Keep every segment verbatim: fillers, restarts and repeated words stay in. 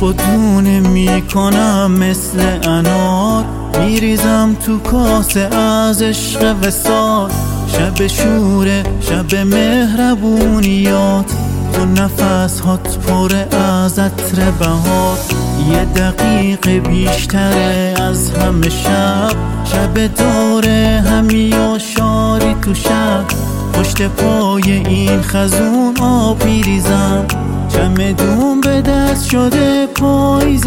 و دونه میکنم مثل انار، میریزم تو کاسه از عشق وصال. شب شوره شب مهربونیات، تو نفس هات پر از عطر بهار. یه دقیقه بیشتره از همه شب، شب داره همی و شاری تو شب. پشت پای این خزون آب میریزم، چمدون به دست شده پاییز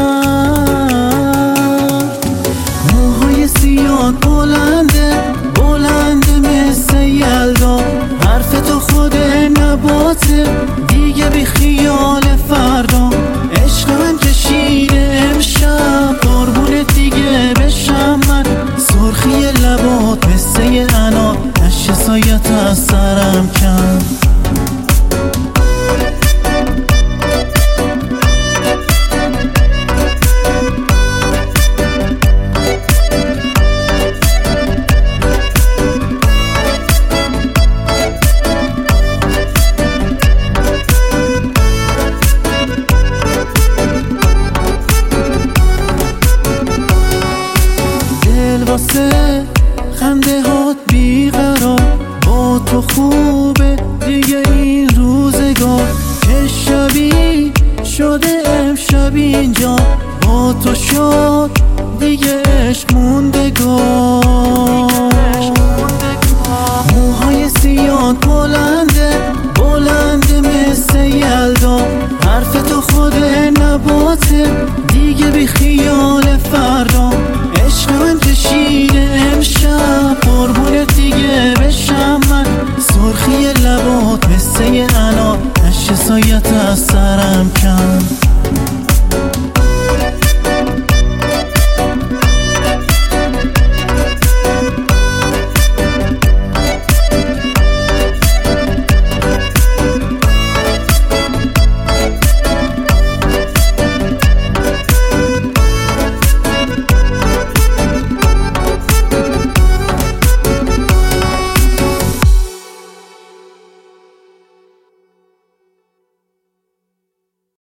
سر. موهای سیاه بلنده بلنده مثل یلدا، حرف تو خود نباته دیگه بی خیال فردا. عشق من کشیده امشب قربون دیگه بشم من، سرخی لبات مثل انار، اشک سایت از سرم کن. واسه خنده هات بیقرار، با تو خوبه دیگه این روزگار. که شبی شده امشب اینجا، با تو شد دیگه عشق موندگار. موهای سیاه بلنده بلنده مثل یلدا، حرف تو خود نباته دیگه بی خیال فردا. عشق من کشیده امشب قربون دیگه بشم من، سرخی لبات مثل انار، اشک سایت